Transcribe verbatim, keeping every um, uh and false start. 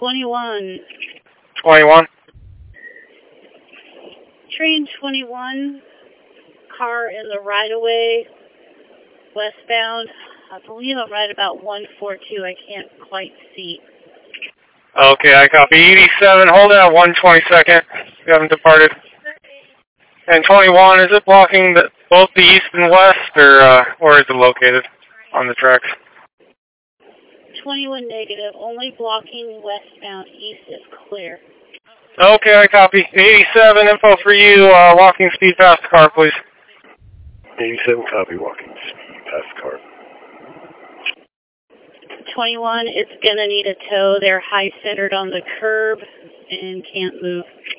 twenty-one. twenty-one. Train twenty-one. Car in the right-of-way, westbound. I believe I'm right about one forty-two. I can't quite see. Okay, I copy. eighty-seven, hold out one twenty-second. You haven't departed. And twenty-one, is it blocking the, both the east and west, or uh, where is it located on the tracks? twenty-one negative, only blocking westbound. East is clear. Okay, I copy. eighty-seven, info for you. Uh, walking speed past the car, please. eighty-seven, copy. Walking speed past the car. twenty-one, it's going to need a tow. They're high-centered on the curb and can't move.